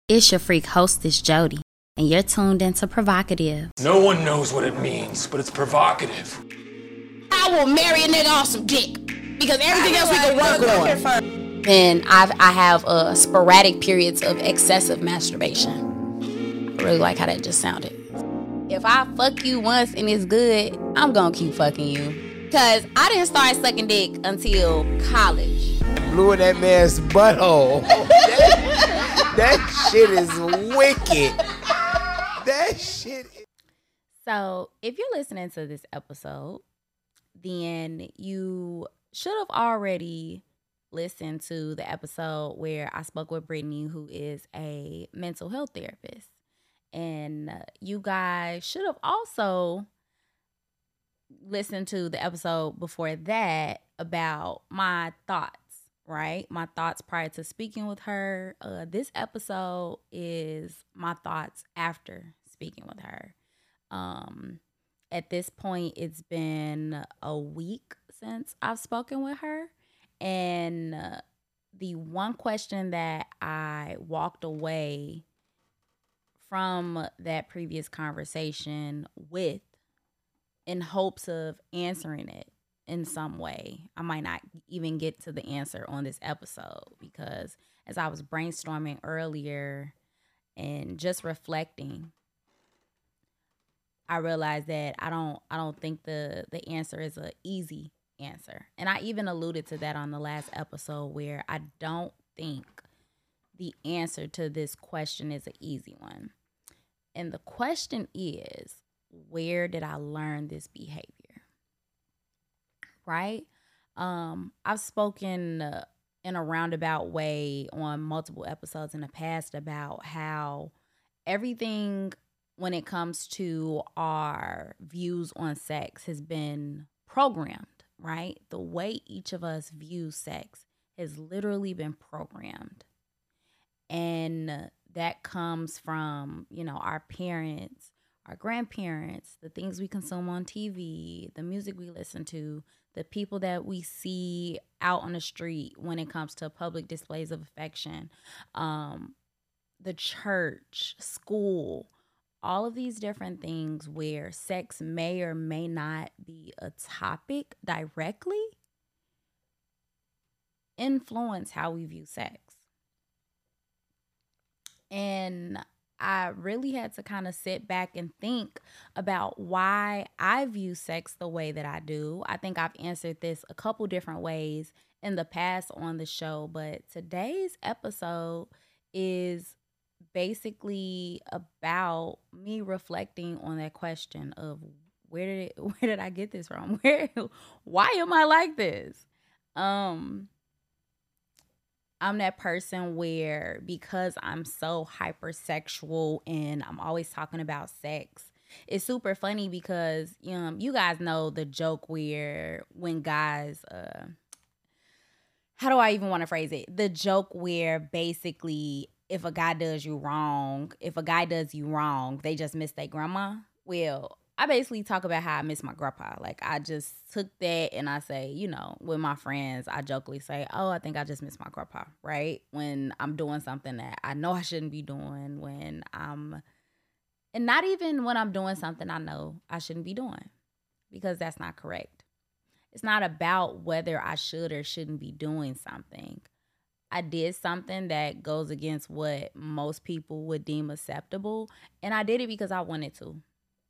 It's your freak hostess, Jody, and you're tuned into Provocative. No one knows what it means, but it's provocative. I will marry a nigga off some dick because everything else we can work on. And I have sporadic periods of excessive masturbation. I really like how that just sounded. If I fuck you once and it's good, I'm gonna keep fucking you. Because I didn't start sucking dick until college. Blew in that man's butthole. That shit is wicked. That shit is... So, if you're listening to this episode, then you should have already listened to the episode where I spoke with Brittany, who is a mental health therapist. And you guys should have also listened to the episode before that about my thoughts. Right? My thoughts prior to speaking with her. This episode is my thoughts after speaking with her. At this point, it's been a week since I've spoken with her. And the one question that I walked away from that previous conversation with in hopes of answering it in some way. I might not even get to the answer on this episode because as I was brainstorming earlier and just reflecting, I realized that I don't think the answer is an easy answer. And I even alluded to that on the last episode where I don't think the answer to this question is an easy one. And the question is, where did I learn this behavior? Right? I've spoken in a roundabout way on multiple episodes in the past about how everything when it comes to our views on sex has been programmed, right? The way each of us views sex has literally been programmed. And that comes from, our parents, our grandparents, the things we consume on TV, the music we listen to, the people that we see out on the street when it comes to public displays of affection, the church, school, all of these different things where sex may or may not be a topic directly influence how we view sex. And I really had to kind of sit back and think about why I view sex the way that I do. I think I've answered this a couple different ways in the past on the show, but today's episode is basically about me reflecting on that question of where did I get this from? Why am I like this? I'm that person where because I'm so hypersexual and I'm always talking about sex, it's super funny because you guys know the joke where when guys, how do I even want to phrase it? The joke where basically if a guy does you wrong, they just miss their grandma. Well, I basically talk about how I miss my grandpa. Like, I just took that and I say, with my friends, I jokingly say, oh, I think I just miss my grandpa, right? When I'm doing something that I know I shouldn't be doing, and not even when I'm doing something I know I shouldn't be doing, because that's not correct. It's not about whether I should or shouldn't be doing something. I did something that goes against what most people would deem acceptable, and I did it because I wanted to.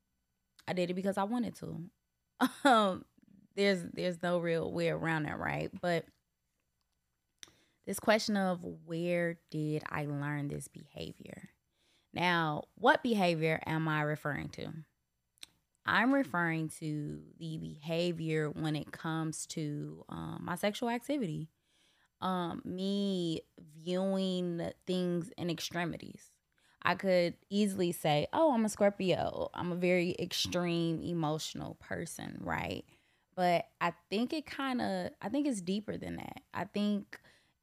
There's no real way around that, right? But this question of where did I learn this behavior? Now, what behavior am I referring to? I'm referring to the behavior when it comes to my sexual activity. Me viewing things in extremities. I could easily say, oh, I'm a Scorpio. I'm a very extreme emotional person, right? But I think it's deeper than that. I think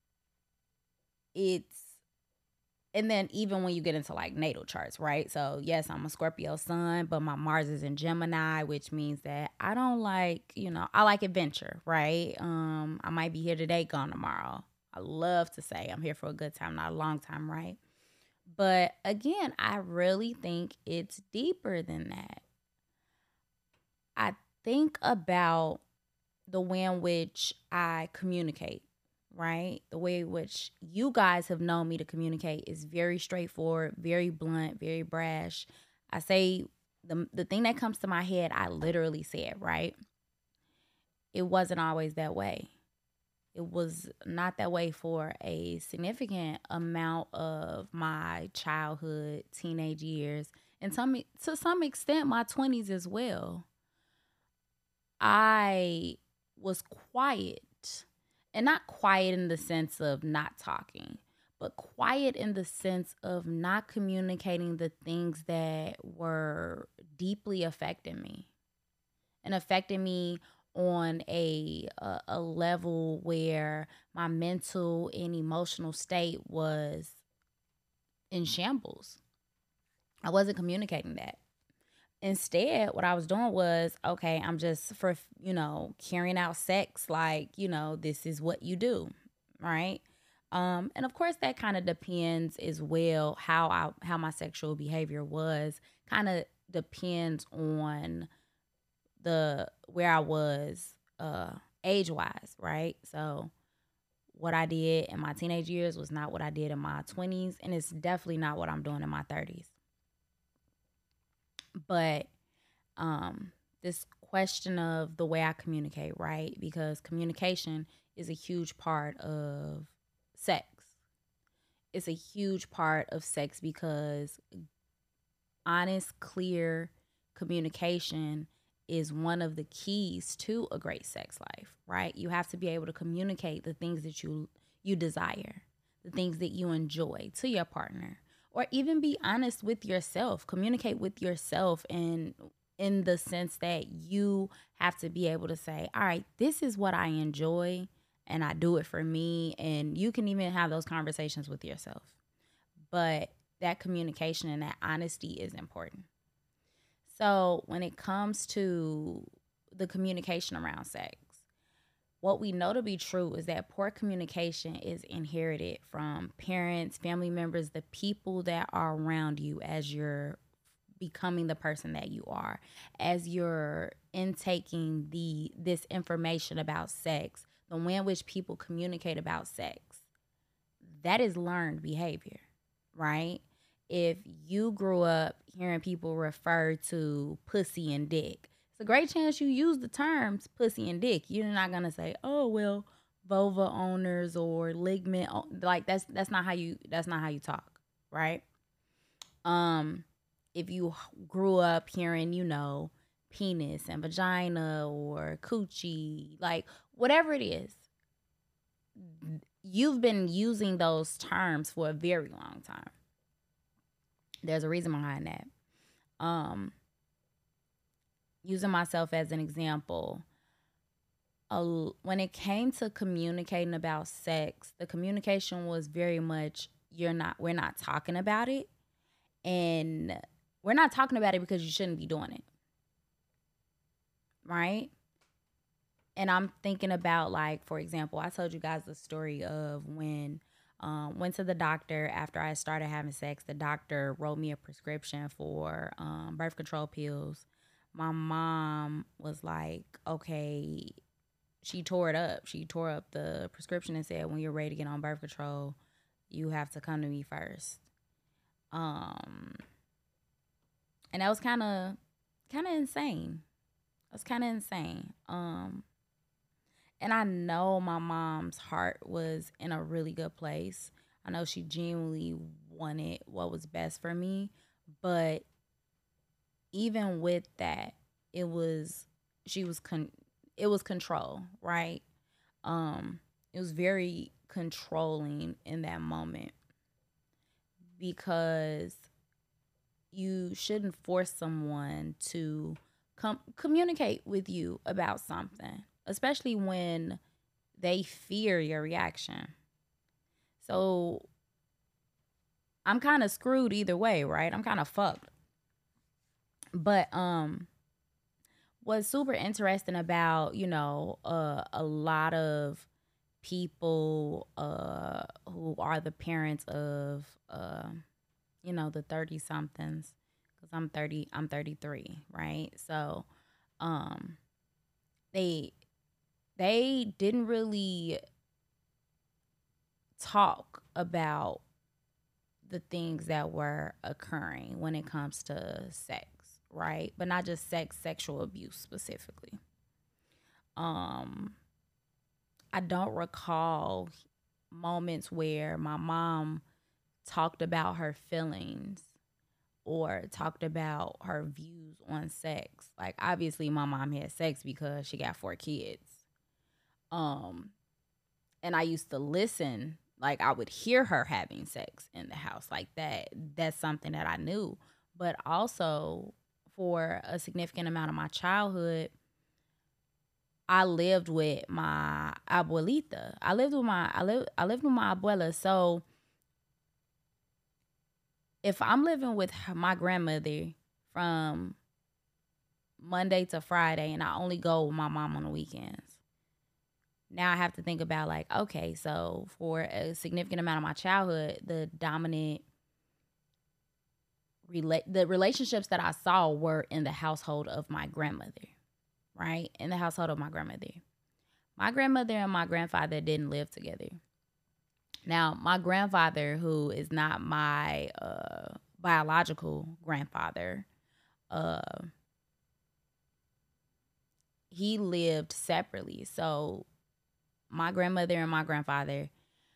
and then even when you get into like natal charts, right? So yes, I'm a Scorpio sun, but my Mars is in Gemini, which means that I don't like, I like adventure, right? I might be here today, gone tomorrow. I love to say I'm here for a good time, not a long time, right? But again, I really think it's deeper than that. I think about the way in which I communicate, right? The way in which you guys have known me to communicate is very straightforward, very blunt, very brash. I say the thing that comes to my head, I literally say it, right? It wasn't always that way. It was not that way for a significant amount of my childhood, teenage years, and to some extent my 20s as well. I was quiet, and not quiet in the sense of not talking, but quiet in the sense of not communicating the things that were deeply affecting me and affecting me on a level where my mental and emotional state was in shambles. I wasn't communicating that. Instead, what I was doing was, okay, I'm just carrying out sex like, this is what you do, right? And of course that kind of depends as well how my sexual behavior was. Kind of depends on the where I was age wise, right? So what I did in my teenage years was not what I did in my 20s, and it's definitely not what I'm doing in my 30s. But this question of the way I communicate, right? Because communication is a huge part of sex. It's a huge part of sex because honest, clear communication is one of the keys to a great sex life, right? You have to be able to communicate the things that you desire, the things that you enjoy to your partner, or even be honest with yourself. Communicate with yourself, and in the sense that you have to be able to say, all right, this is what I enjoy and I do it for me. And you can even have those conversations with yourself. But that communication and that honesty is important. So when it comes to the communication around sex, what we know to be true is that poor communication is inherited from parents, family members, the people that are around you as you're becoming the person that you are, as you're intaking this information about sex, the way in which people communicate about sex. That is learned behavior, right? If you grew up hearing people refer to pussy and dick, it's a great chance you use the terms pussy and dick. You're not gonna say, "Oh well, vulva owners or ligament," like that's not how you talk, right? If you grew up hearing, penis and vagina or coochie, like whatever it is, you've been using those terms for a very long time. There's a reason behind that. Using myself as an example, when it came to communicating about sex, the communication was very much we're not talking about it, and we're not talking about it because you shouldn't be doing it, right? And I'm thinking about, like, for example, I told you guys the story of when went to the doctor after I started having sex. The doctor wrote me a prescription for birth control pills. My mom was like, okay, she tore it up. She tore up the prescription and said, when you're ready to get on birth control, you have to come to me first. And that was kind of insane. It was kind of insane. And I know my mom's heart was in a really good place. I know she genuinely wanted what was best for me. But even with that, it was control, right? It was very controlling in that moment, because you shouldn't force someone to communicate with you about something, especially when they fear your reaction. So I'm kind of screwed either way, right? I'm kind of fucked. But what's super interesting about, a lot of people who are the parents of the 30 somethings, because I'm 33, right? So they didn't really talk about the things that were occurring when it comes to sex, right? But not just sex, sexual abuse specifically. I don't recall moments where my mom talked about her feelings or talked about her views on sex. Like, obviously my mom had sex because she got 4 kids. And I used to listen, like I would hear her having sex in the house like that. That's something that I knew. But also for a significant amount of my childhood, I lived with my abuelita. I lived with my abuela. So if I'm living with my grandmother from Monday to Friday and I only go with my mom on the weekends, now I have to think about, like, okay, so for a significant amount of my childhood, the dominant the relationships that I saw were in the household of my grandmother, right? In the household of my grandmother. My grandmother and my grandfather didn't live together. Now, my grandfather, who is not my biological grandfather, he lived separately. So my grandmother and my grandfather,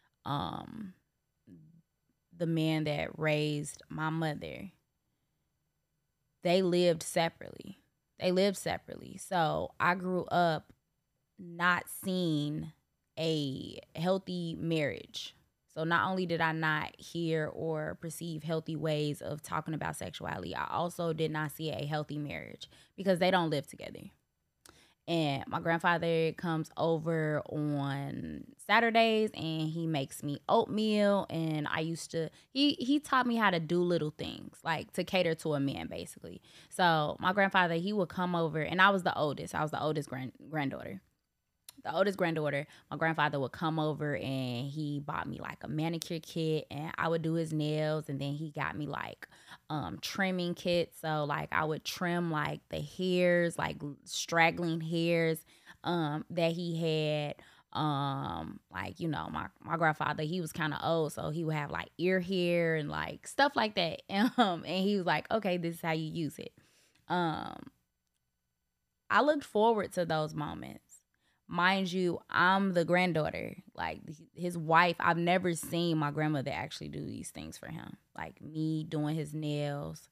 the man that raised my mother, they lived separately. So I grew up not seeing a healthy marriage. So not only did I not hear or perceive healthy ways of talking about sexuality, I also did not see a healthy marriage because they don't live together. And my grandfather comes over on Saturdays and he makes me oatmeal. And he taught me how to do little things, like to cater to a man, basically. So my grandfather, he would come over, and I was the oldest. Granddaughter. The oldest granddaughter. My grandfather would come over and he bought me like a manicure kit, and I would do his nails. And then he got me like trimming kits. So like I would trim like the hairs, like straggling hairs that he had. Like, my grandfather, he was kind of old, so he would have like ear hair and like stuff like that. And he was like, okay, this is how you use it. I looked forward to those moments. Mind you, I'm the granddaughter. Like, his wife, I've never seen my grandmother actually do these things for him. Like me doing his nails.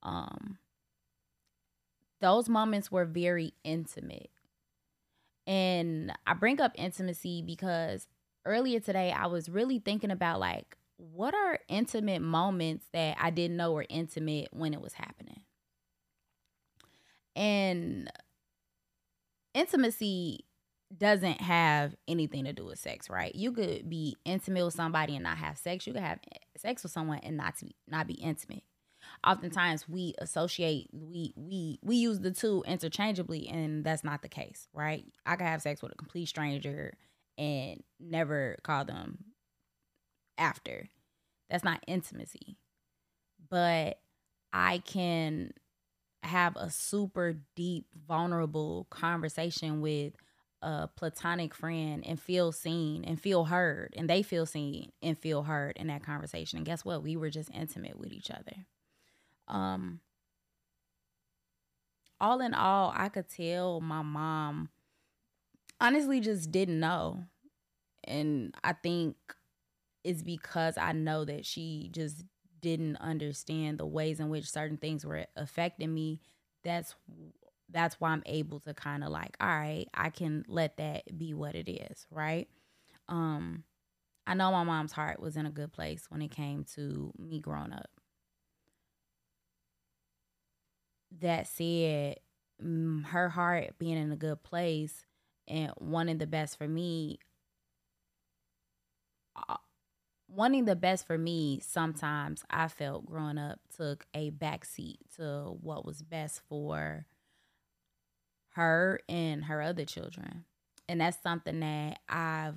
Those moments were very intimate. And I bring up intimacy because earlier today I was really thinking about, like, what are intimate moments that I didn't know were intimate when it was happening? And intimacy doesn't have anything to do with sex, right? You could be intimate with somebody and not have sex. You could have sex with someone and not be intimate. Oftentimes we associate, we use the two interchangeably, and that's not the case, right? I could have sex with a complete stranger and never call them after. That's not intimacy. But I can have a super deep, vulnerable conversation with a platonic friend and feel seen and feel heard, and they feel seen and feel heard in that conversation. And guess what? We were just intimate with each other. All in all, I could tell my mom honestly just didn't know. And I think it's because I know that she just didn't understand the ways in which certain things were affecting me. That's why I'm able to kind of like, all right, I can let that be what it is, right? I know my mom's heart was in a good place when it came to me growing up. That said, her heart being in a good place and wanting the best for me, sometimes I felt growing up took a backseat to what was best for her and her other children. And that's something that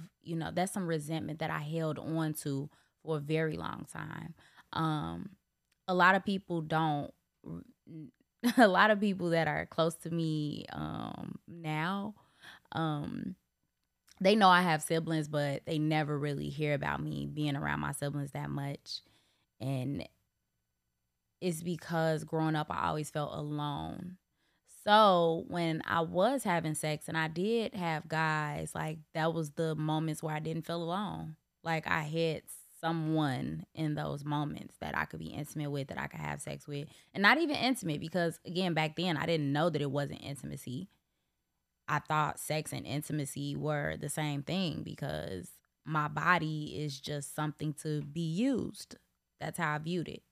that's some resentment that I held on to for a very long time. a lot of people don't a lot of people that are close to me now, they know I have siblings, but they never really hear about me being around my siblings that much. And it's because growing up, I always felt alone. So when I was having sex and I did have guys, like that was the moments where I didn't feel alone. Like I had someone in those moments that I could be intimate with, that I could have sex with. And not even intimate, because again, back then I didn't know that it wasn't intimacy. I thought sex and intimacy were the same thing because my body is just something to be used. That's how I viewed it.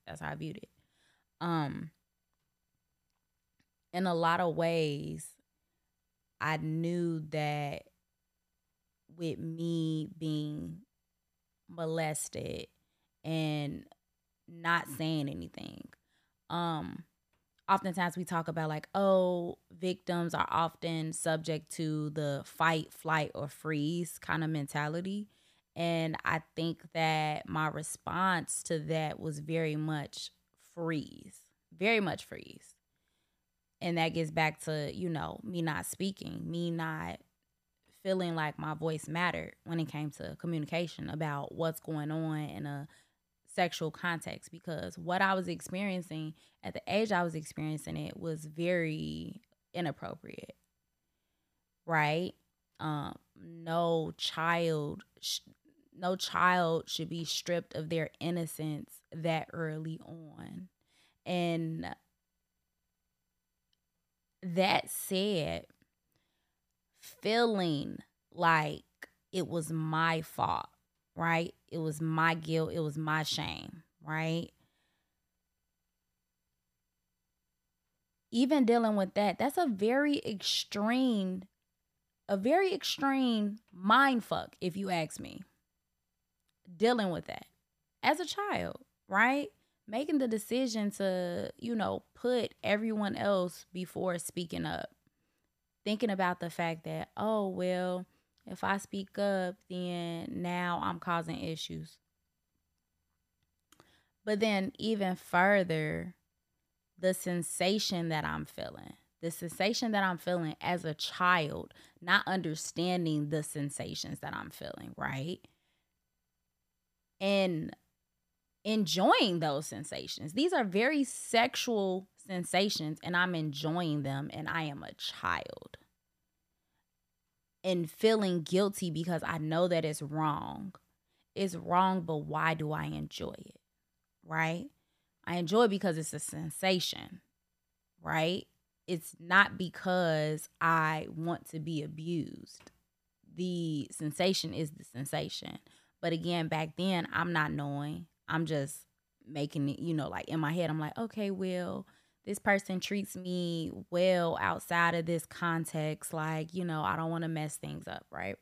In a lot of ways, I knew that with me being molested and not saying anything, oftentimes we talk about like, oh, victims are often subject to the fight, flight, or freeze kind of mentality. And I think that my response to that was very much freeze. And that gets back to, me not speaking, me not feeling like my voice mattered when it came to communication about what's going on in a sexual context, because what I was experiencing at the age I was experiencing it was very inappropriate, right? No child should be stripped of their innocence that early on. And that said, feeling like it was my fault, right? It was my guilt. It was my shame, right? Even dealing with that, that's a very extreme mind fuck, if you ask me. Dealing with that as a child, right? Making the decision to, put everyone else before speaking up. Thinking about the fact that, oh, well, if I speak up, then now I'm causing issues. But then even further, the sensation that I'm feeling as a child, not understanding the sensations that I'm feeling, right? And enjoying those sensations. These are very sexual sensations, and I'm enjoying them, and I am a child. And feeling guilty because I know that it's wrong. It's wrong, but why do I enjoy it? Right? I enjoy it because it's a sensation, right? It's not because I want to be abused. The sensation is the sensation. But again, back then, I'm not knowing. I'm just making it, like in my head, I'm like, okay, well, this person treats me well outside of this context. Like, I don't want to mess things up, right?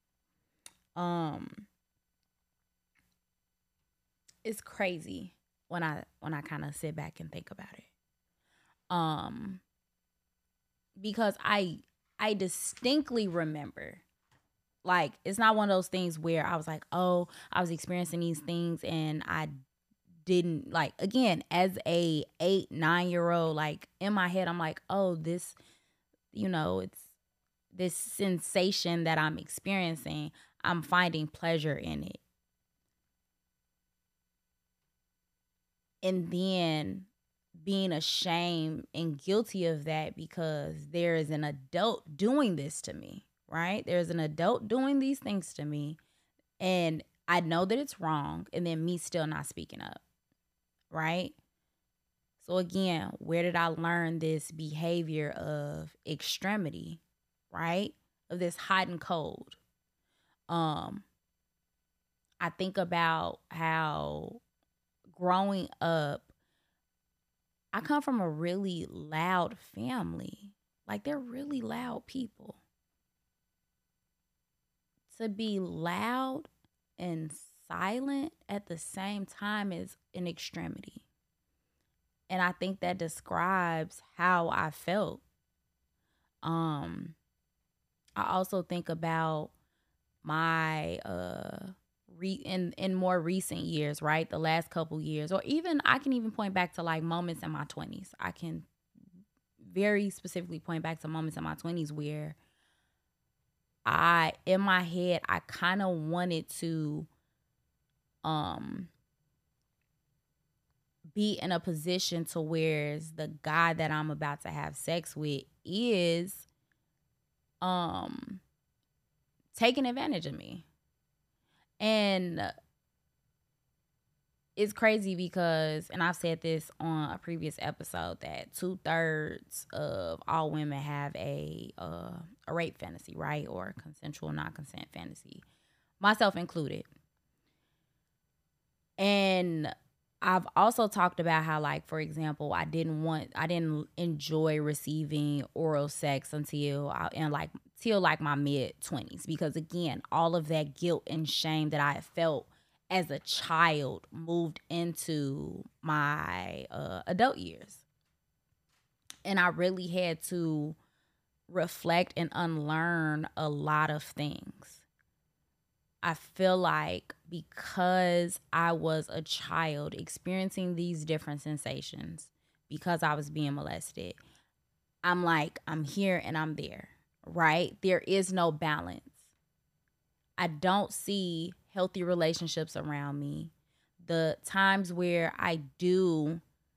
It's crazy when I kind of sit back and think about it. Because I distinctly remember, like, it's not one of those things where I was like, oh, I was experiencing these things and I didn't, like, again, as a 8-9-year-old, like in my head, I'm like, oh, this, it's this sensation that I'm experiencing. I'm finding pleasure in it. And then being ashamed and guilty of that because there is an adult doing this to me, right? There's an adult doing these things to me, and I know that it's wrong, and then me still not speaking up, right? So again, where did I learn this behavior of extremity, right? Of this hot and cold. I think about how growing up, I come from a really loud family. Like, they're really loud people. To be loud and silent at the same time is an extremity. And I think that describes how I felt. I also think about my in more recent years, right? The last couple years, or even I can even point back to like moments in my 20s. I can very specifically point back to moments in my 20s where in my head, I kind of wanted to be in a position to where the guy that I'm about to have sex with is taking advantage of me. And it's crazy because, and I've said this on a previous episode, that 2/3 of all women have a rape fantasy, right? Or consensual non-consent fantasy, myself included. And I've also talked about how, like, for example, I didn't enjoy receiving oral sex until my mid-20s, because again, all of that guilt and shame that I had felt as a child moved into my adult years. And I really had to reflect and unlearn a lot of things. I feel like because I was a child experiencing these different sensations, because I was being molested, I'm here and I'm there, right? There is no balance. I don't see healthy relationships around me. The times where I do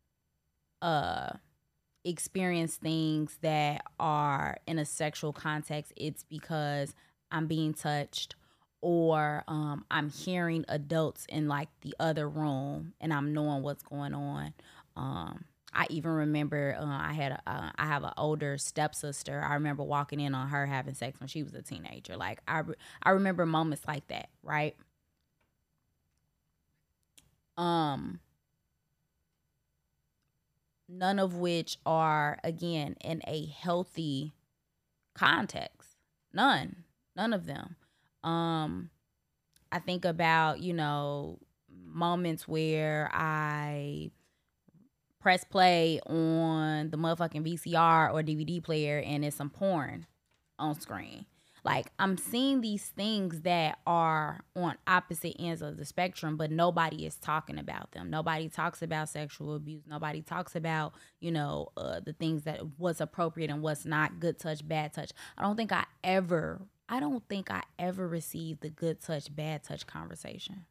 experience things that are in a sexual context, it's because I'm being touched, or I'm hearing adults in like the other room and I'm knowing what's going on. I even remember I have an older stepsister. I remember walking in on her having sex when she was a teenager. Like I remember moments like that, right? None of which are, again, in a healthy context. None of them. I think about, moments where I press play on the motherfucking VCR or DVD player and it's some porn on screen. Like, I'm seeing these things that are on opposite ends of the spectrum, but nobody is talking about them. Nobody talks about sexual abuse. Nobody talks about, the things that what's appropriate and what's not, good touch, bad touch. I don't think I ever received the good touch, bad touch conversation.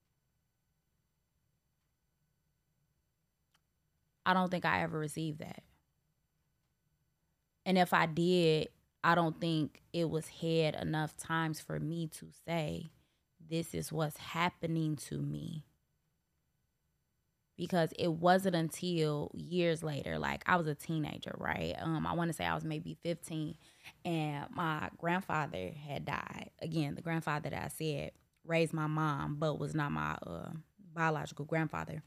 I don't think I ever received that. And if I did, I don't think it was had enough times for me to say, this is what's happening to me. Because it wasn't until years later, like I was a teenager, right? I want to say I was maybe 15, and my grandfather had died. Again, the grandfather that I said raised my mom, but was not my biological grandfather.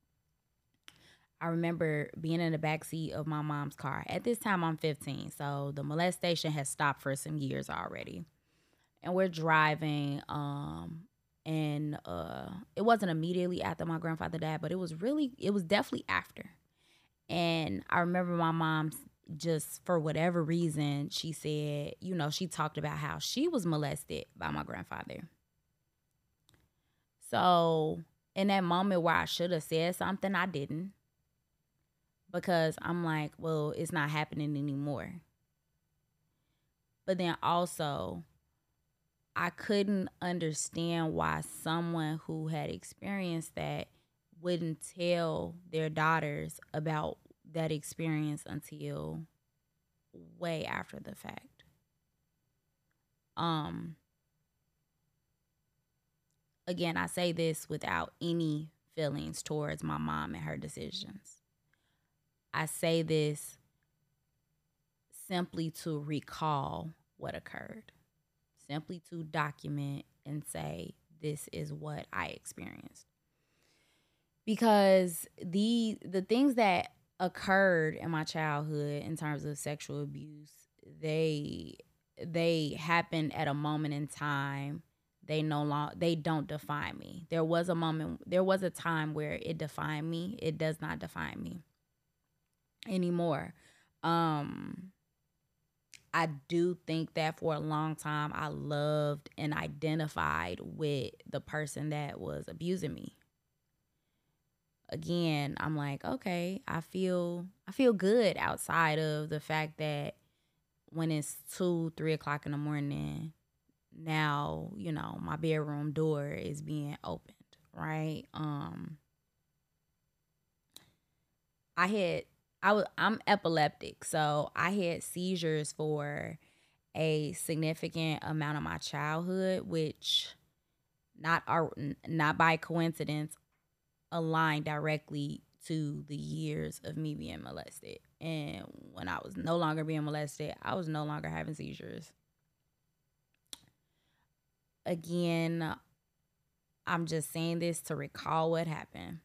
I remember being in the backseat of my mom's car. At this time, I'm 15, so the molestation has stopped for some years already. And we're driving, and it wasn't immediately after my grandfather died, but it was definitely after. And I remember my mom, just for whatever reason, she said, she talked about how she was molested by my grandfather. So in that moment where I should have said something, I didn't. Because I'm like, well, it's not happening anymore. But then also, I couldn't understand why someone who had experienced that wouldn't tell their daughters about that experience until way after the fact. Again, I say this without any feelings towards my mom and her decisions. I say this simply to recall what occurred, simply to document and say, this is what I experienced. Because the things that occurred in my childhood in terms of sexual abuse, they happened at a moment in time. They don't define me. There was a time where it defined me. It does not define me anymore. I do think that for a long time I loved and identified with the person that was abusing me. Again, I'm like, okay, I feel good outside of the fact that when it's 2, 3 o'clock in the morning, now, my bedroom door is being opened, right? I'm epileptic, so I had seizures for a significant amount of my childhood, which not by coincidence aligned directly to the years of me being molested. And when I was no longer being molested, I was no longer having seizures. Again, I'm just saying this to recall what happened,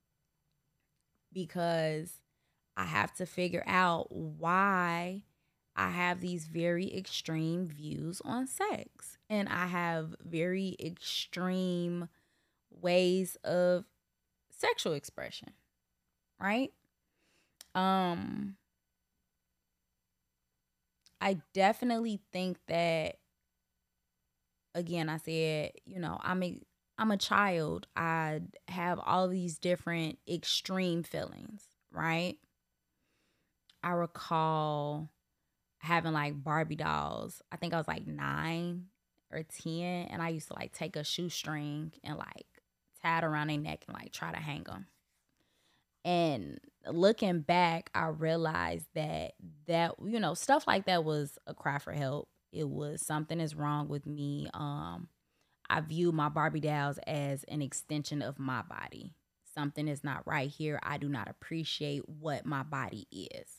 because I have to figure out why I have these very extreme views on sex, and I have very extreme ways of sexual expression, right? I definitely think that, again, I said, I'm a child. I have all these different extreme feelings, right? I recall having like Barbie dolls. I think I was like 9 or 10, and I used to like take a shoestring and like tie it around their neck and like try to hang them. And looking back, I realized that stuff like that was a cry for help. It was something is wrong with me. I view my Barbie dolls as an extension of my body. Something is not right here. I do not appreciate what my body is.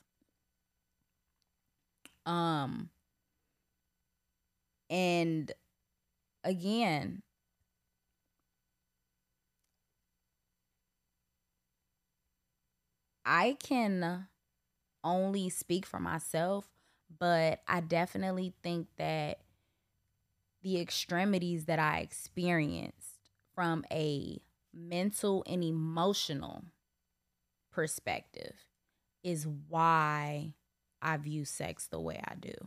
And again, I can only speak for myself, but I definitely think that the extremities that I experienced from a mental and emotional perspective is why I view sex the way I do.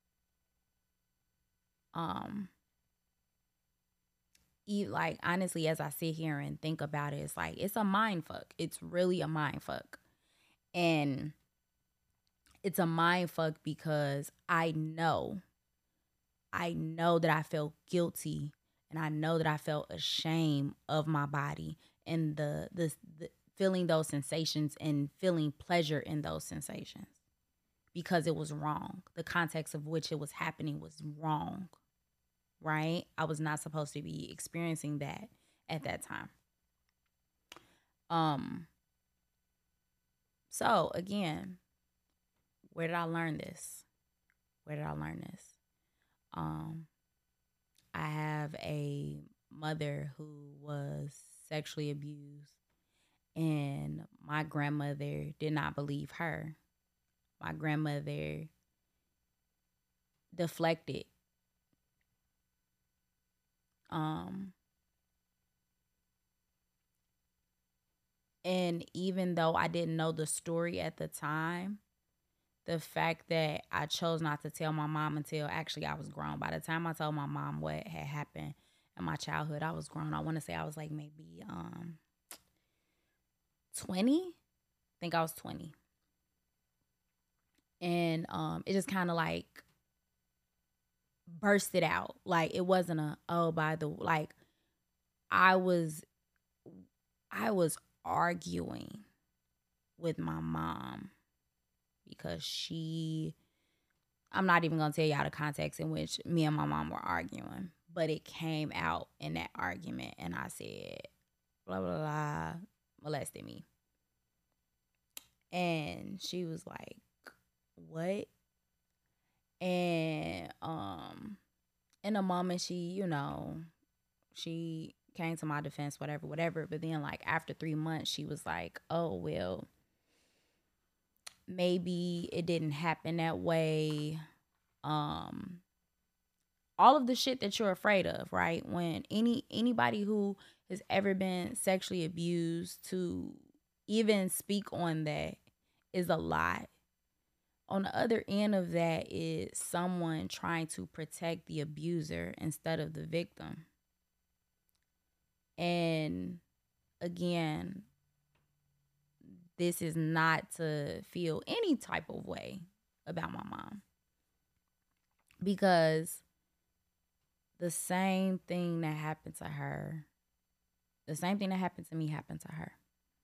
Like, honestly, as I sit here and think about it, it's like, it's a mind fuck. It's really a mind fuck. And it's a mind fuck because I know that I felt guilty, and I know that I felt ashamed of my body, and the feeling those sensations and feeling pleasure in those sensations, because it was wrong. The context of which it was happening was wrong, right? I was not supposed to be experiencing that at that time. So again, where did I learn this? I have a mother who was sexually abused, and my grandmother did not believe her. My grandmother deflected. And even though I didn't know the story at the time, the fact that I chose not to tell my mom until actually I was grown. By the time I told my mom what had happened in my childhood, I was grown. I want to say I was like maybe 20. I think I was 20. And it just kind of like bursted out. Like, it wasn't I was arguing with my mom because I'm not even going to tell y'all the context in which me and my mom were arguing, but it came out in that argument, and I said, blah, blah, blah, molested me. And she was like, what? And in a moment, she came to my defense, whatever. But then, like, after 3 months, she was like, oh, well, maybe it didn't happen that way. All of the shit that you're afraid of, right? When anybody who has ever been sexually abused, to even speak on that is a lot. On the other end of that is someone trying to protect the abuser instead of the victim. And again, this is not to feel any type of way about my mom, because the same thing that happened to her, the same thing that happened to me happened to her.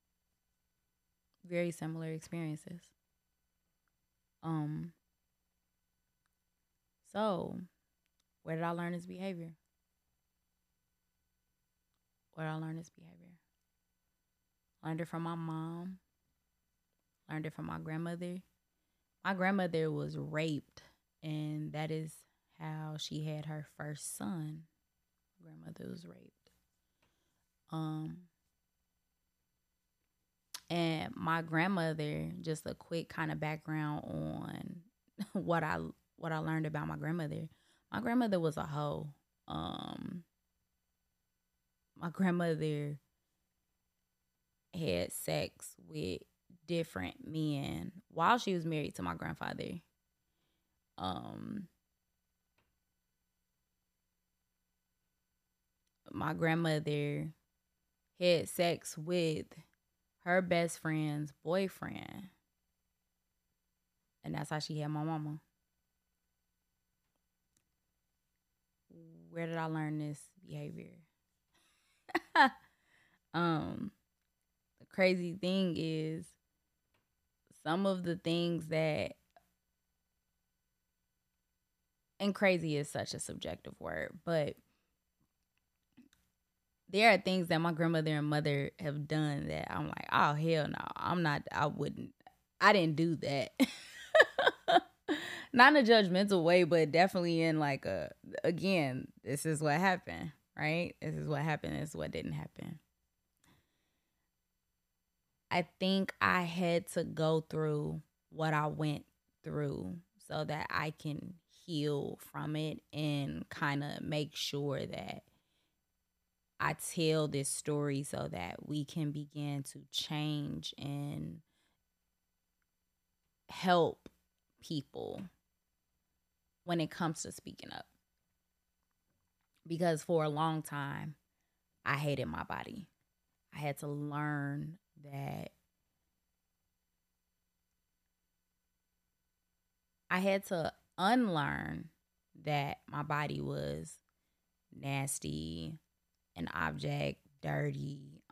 Very similar experiences. So where did I learn this behavior? Where did I learn this behavior? Learned it from my mom. Learned it from my grandmother. My grandmother was raped, and that is how she had her first son. Grandmother was raped. And my grandmother, just a quick kind of background on what I learned about my grandmother. My grandmother was a hoe. My grandmother had sex with different men while she was married to my grandfather. My grandmother had sex with her best friend's boyfriend. And that's how she had my mama. Where did I learn this behavior? The crazy thing is, some of the things that, and crazy is such a subjective word, but there are things that my grandmother and mother have done that I'm like, oh, hell no, I didn't do that. Not in a judgmental way, but definitely in like again, this is what happened, right? This is what happened. This is what didn't happen. I think I had to go through what I went through so that I can heal from it and kind of make sure that I tell this story so that we can begin to change and help people when it comes to speaking up. Because for a long time, I hated my body. I had to learn that I had to unlearn that my body was nasty, an object, dirty,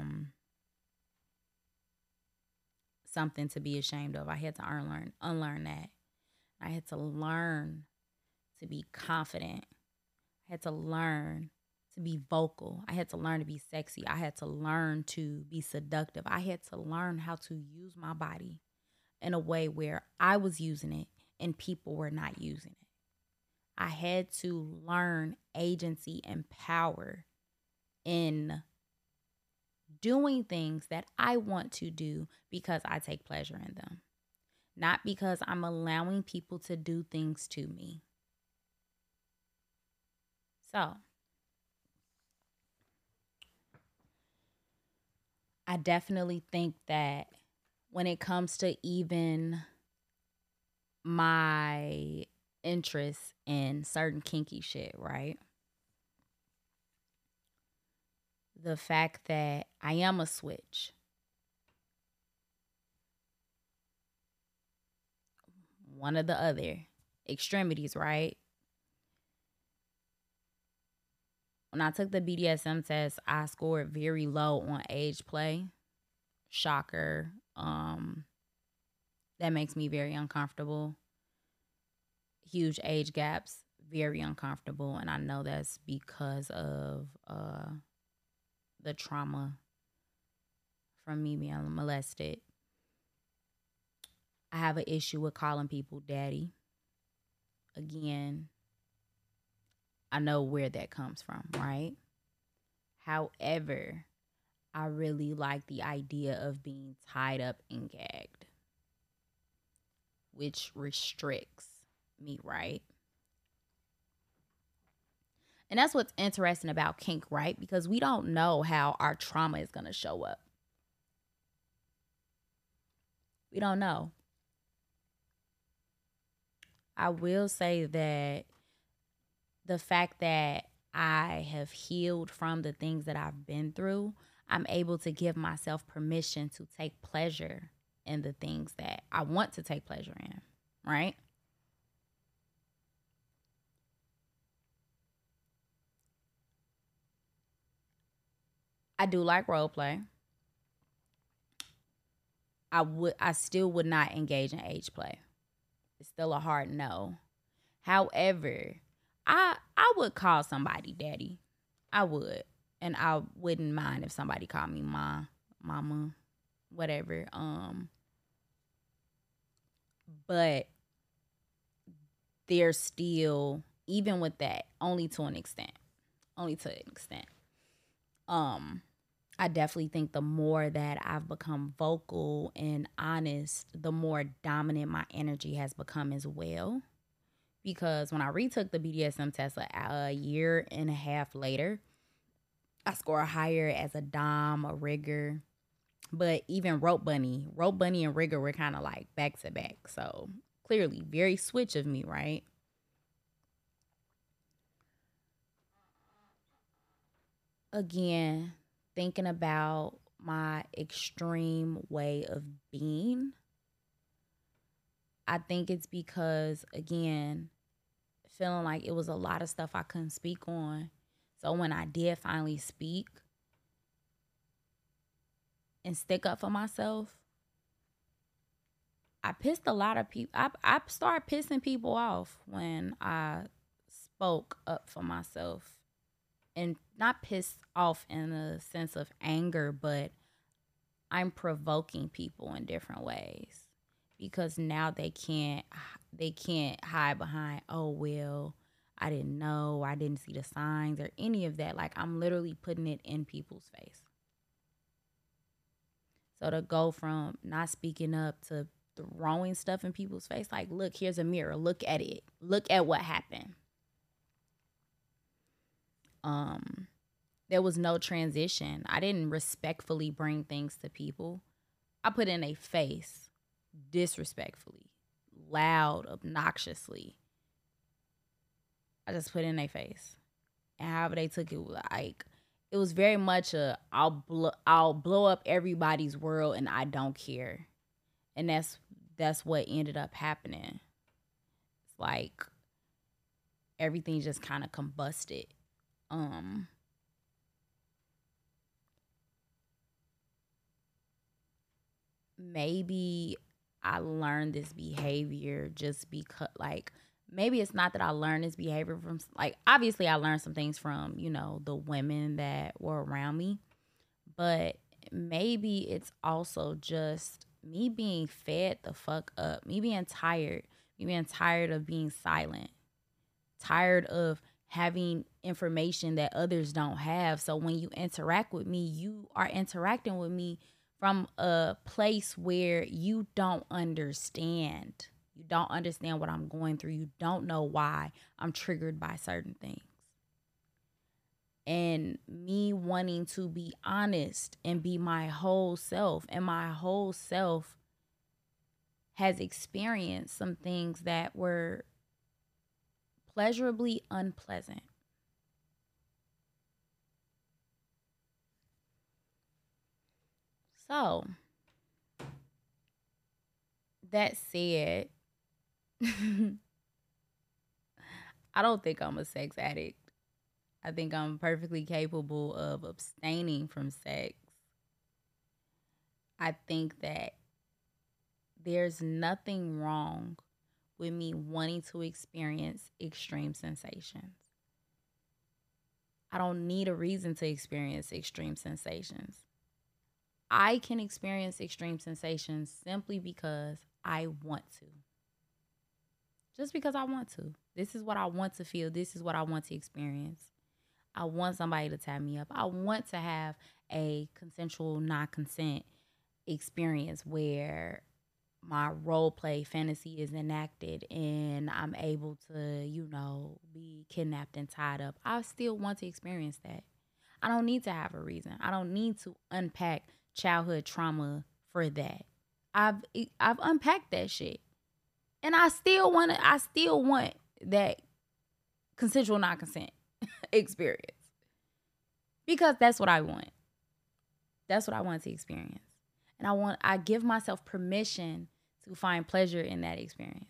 something to be ashamed of. I had to unlearn that. I had to learn to be confident. I had to learn to be vocal. I had to learn to be sexy. I had to learn to be seductive. I had to learn how to use my body in a way where I was using it and people were not using it. I had to learn agency and power in doing things that I want to do because I take pleasure in them, not because I'm allowing people to do things to me. So, I definitely think that when it comes to even my interest in certain kinky shit, right? The fact that I am a switch. One or the other. Extremities, right? When I took the BDSM test, I scored very low on age play. Shocker. That makes me very uncomfortable. Huge age gaps, very uncomfortable. And I know that's because of the trauma from me being molested. I have an issue with calling people daddy. Again, I know where that comes from, right? However, I really like the idea of being tied up and gagged, which restricts me, right? And that's what's interesting about kink, right? Because we don't know how our trauma is going to show up. We don't know. I will say that the fact that I have healed from the things that I've been through, I'm able to give myself permission to take pleasure in the things that I want to take pleasure in, right? I do like role play. I still would not engage in age play. It's still a hard no. However, I would call somebody daddy. I would. And I wouldn't mind if somebody called me mama, whatever. But there's still, even with that, only to an extent. Only to an extent. I definitely think the more that I've become vocal and honest, the more dominant my energy has become as well. Because when I retook the BDSM test a year and a half later, I score higher as a dom, a rigger. But even Rope Bunny and rigger were kind of like back to back. So clearly, very switch of me, right? Again, thinking about my extreme way of being, I think it's because, again, feeling like it was a lot of stuff I couldn't speak on. So when I did finally speak and stick up for myself, I pissed a lot of people. I started pissing people off when I spoke up for myself. And not pissed off in a sense of anger, but I'm provoking people in different ways. Because now they can't hide behind, oh, well, I didn't know, I didn't see the signs or any of that. Like, I'm literally putting it in people's face. So to go from not speaking up to throwing stuff in people's face, like, look, here's a mirror, look at it, look at what happened. There was no transition. I didn't respectfully bring things to people. I put in a face, disrespectfully, loud, obnoxiously. I just put in a face. And however they took it, like, it was very much I'll blow up everybody's world and I don't care. And that's what ended up happening. It's like everything just kind of combusted. Maybe I learned this behavior just because, like, maybe it's not that I learned this behavior from, like, obviously I learned some things from, the women that were around me, but maybe it's also just me being fed the fuck up, me being tired of being silent, tired of having information that others don't have. So when you interact with me, you are interacting with me from a place where you don't understand. You don't understand what I'm going through. You don't know why I'm triggered by certain things. And me wanting to be honest and be my whole self, and my whole self has experienced some things that were pleasurably unpleasant. So, that said, I don't think I'm a sex addict. I think I'm perfectly capable of abstaining from sex. I think that there's nothing wrong with me wanting to experience extreme sensations. I don't need a reason to experience extreme sensations. I can experience extreme sensations simply because I want to. Just because I want to. This is what I want to feel. This is what I want to experience. I want somebody to tie me up. I want to have a consensual non-consent experience where my role play fantasy is enacted and I'm able to, be kidnapped and tied up. I still want to experience that. I don't need to have a reason. I don't need to unpack childhood trauma for that. I've unpacked that shit. And I still want that consensual non-consent experience. Because that's what I want. That's what I want to experience. And I give myself permission to find pleasure in that experience.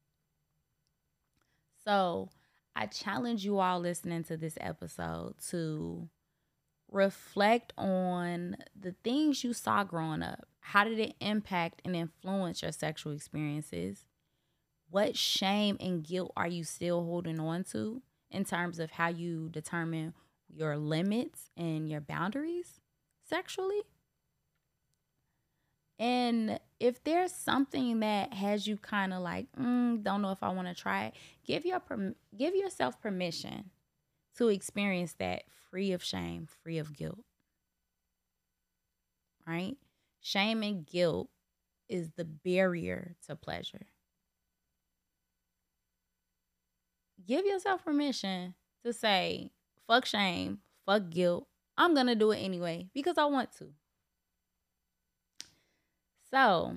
So I challenge you all listening to this episode to reflect on the things you saw growing up. How did it impact and influence your sexual experiences? What shame and guilt are you still holding on to in terms of how you determine your limits and your boundaries sexually? And if there's something that has you kind of like, don't know if I want to try it, give yourself permission to experience that free of shame, free of guilt. Right? Shame and guilt is the barrier to pleasure. Give yourself permission to say, fuck shame, fuck guilt. I'm going to do it anyway because I want to. So,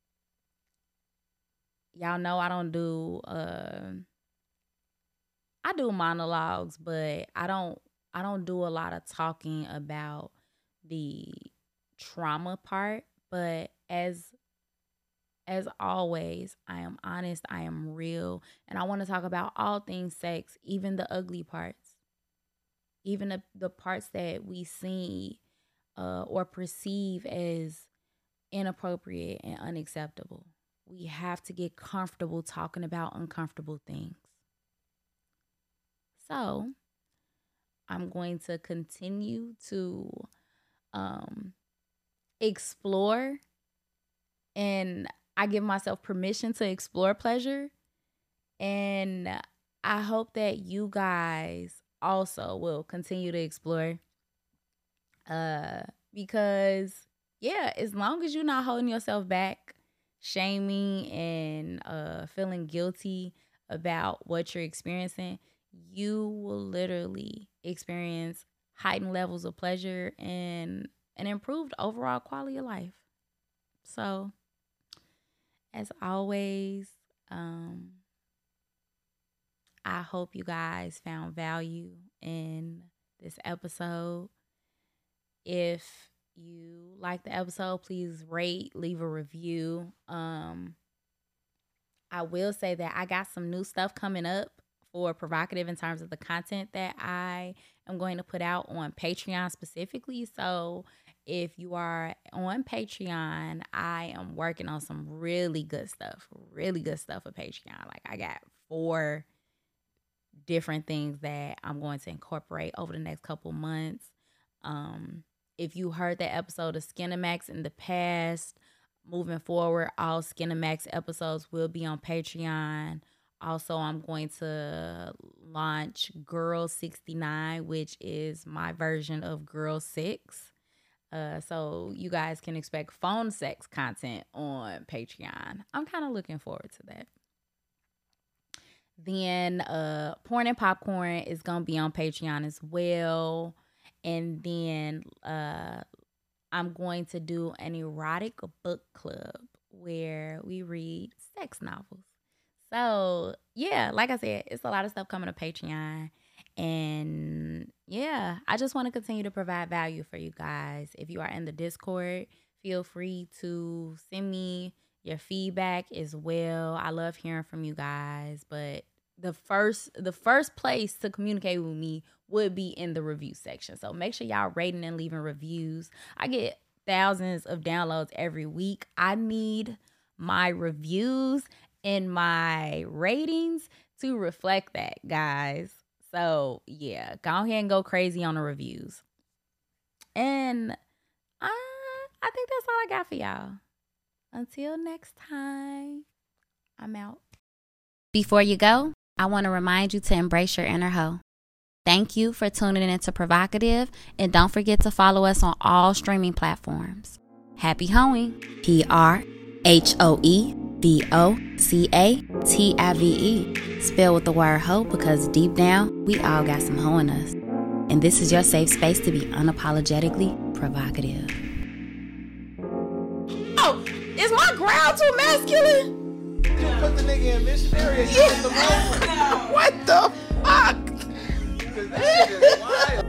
y'all know I don't do, I do monologues, but I don't do a lot of talking about the trauma part. But as always, I am honest, I am real, and I want to talk about all things sex, even the ugly parts, even the parts that we see or perceive as inappropriate and unacceptable. We have to get comfortable talking about uncomfortable things. So, I'm going to continue to explore, and I give myself permission to explore pleasure. And I hope that you guys also will continue to explore. Because, yeah, as long as you're not holding yourself back, shaming and feeling guilty about what you're experiencing, you will literally experience heightened levels of pleasure and an improved overall quality of life. So, as always, I hope you guys found value in this episode. If you like the episode, please rate, leave a review. I will say that I got some new stuff coming up for Provocative in terms of the content that I am going to put out on Patreon specifically. So if you are on Patreon, I am working on some really good stuff for Patreon. Like, I got 4 different things that I'm going to incorporate over the next couple months. If you heard that episode of Skinamax in the past, moving forward, all Skinamax episodes will be on Patreon. Also, I'm going to launch Girl 69, which is my version of Girl 6. So you guys can expect phone sex content on Patreon. I'm kind of looking forward to that. Then Porn and Popcorn is going to be on Patreon as well. And then I'm going to do an erotic book club where we read sex novels. So, yeah, like I said, it's a lot of stuff coming to Patreon. And, yeah, I just want to continue to provide value for you guys. If you are in the Discord, feel free to send me your feedback as well. I love hearing from you guys. But the first place to communicate with me would be in the review section. So make sure y'all rating and leaving reviews. I get thousands of downloads every week. I need my reviews and my ratings to reflect that, guys. So, yeah, go ahead and go crazy on the reviews. And I think that's all I got for y'all. Until next time, I'm out. Before you go, I want to remind you to embrace your inner hoe. Thank you for tuning in to Provocative, and don't forget to follow us on all streaming platforms. Happy hoeing. PRHOEVOCATIVE. Spell with the word hoe because deep down, we all got some hoe in us. And this is your safe space to be unapologetically provocative. Oh, is my growl too masculine? you just put the nigga in missionary and you in the moment? What the fuck? 'Cause that shit is wild.